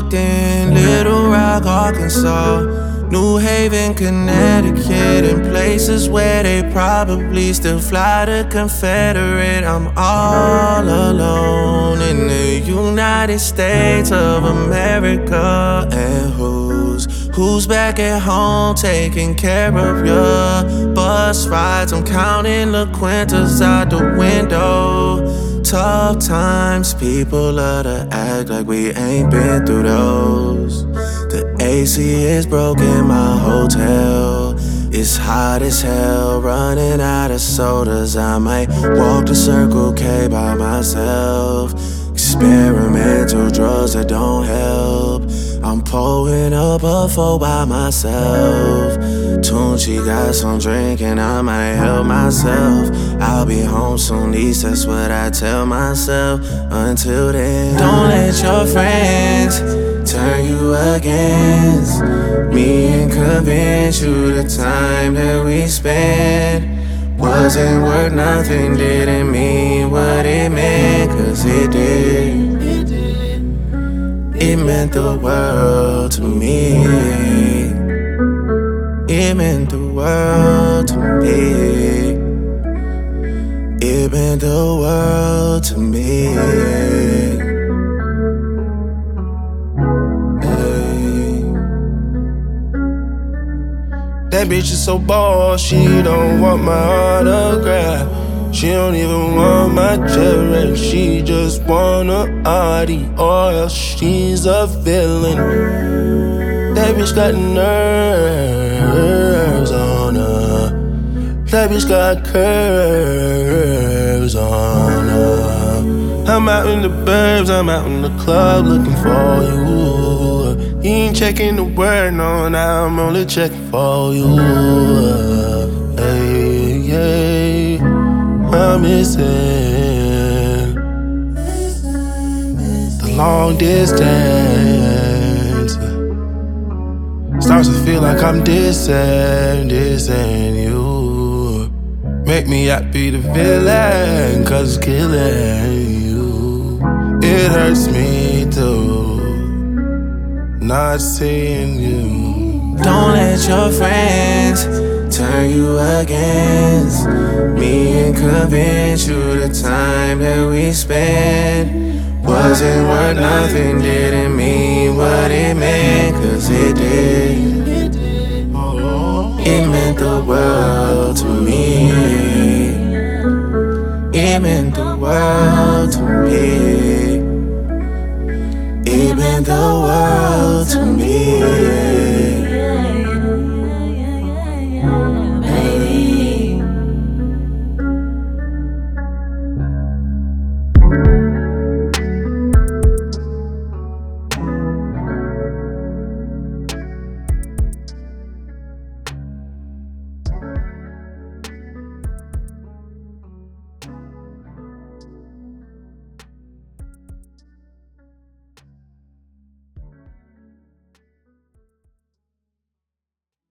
walked in Little Rock, Arkansas, New Haven, Connecticut, and places where they probably still fly the Confederate. I'm all alone in the United States of America. And who's back at home taking care of ya? Bus rides, I'm counting the quintas out the window. Tough times, people love to act like we ain't been through those. The AC is broke in my hotel. It's hot as hell, running out of sodas. I might walk to Circle K by myself. Experimental drugs that don't help. I'm pulling up a four by myself. Tunchi got some drink and I might help myself. I'll be home soon, at least that's what I tell myself. Until then, don't let your friends turn you against me and convince you the time that we spent wasn't worth nothing, didn't mean what it meant, 'cause it did. It meant the world to me. It meant the world to me. It meant the world to me. That bitch is so bold, she don't want my autograph. She don't even want my cherry, she just want a Audi, or else she's a villain. That bitch got nerves on her. That bitch got curves on her. I'm out in the burbs, I'm out in the club looking for you. You ain't checking the word, no, now I'm only checking for you. Hey, hey, I'm missing the long distance. Starts to feel like I'm dissing you. Make me out be the villain, 'cause it's killing you. It hurts me too, not seeing you. Don't let your friends turn you against me and convince you the time that we spent wasn't worth nothing, didn't mean what it meant, 'cause it did. It meant the world to me. It meant the world to me. It meant the world to me.